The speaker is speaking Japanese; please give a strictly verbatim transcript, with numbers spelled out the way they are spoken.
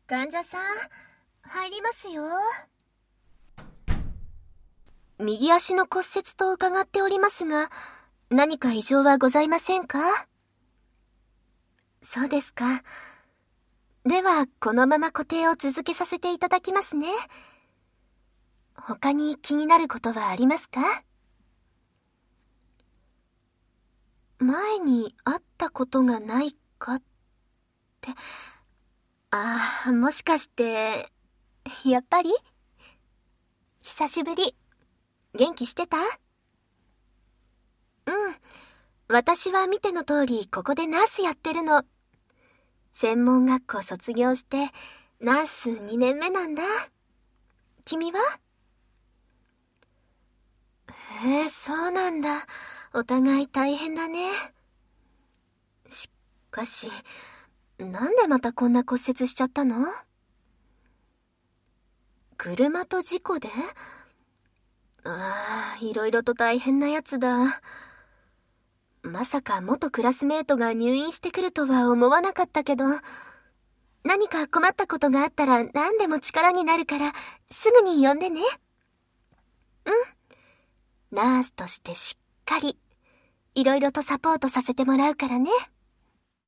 患者さん、入りますよ。右足の骨折と伺っておりますが、何か異常はございませんか？そうですか。では、このまま固定を続けさせていただきますね。他に気になることはありますか？前に会ったことがないかって、ああ、もしかして、やっぱり？久しぶり。元気してた？うん。私は見ての通り、ここでナースやってるの。専門学校卒業して、ナースにねんめなんだ。君は？へえ、そうなんだ。お互い大変だね。しかし、なんでまたこんな骨折しちゃったの？車と事故で？ああ、いろいろと大変なやつだ。まさか元クラスメートが入院してくるとは思わなかったけど、何か困ったことがあったら何でも力になるから、すぐに呼んでね。うん。ナースとしてしっかり、いろいろとサポートさせてもらうからね。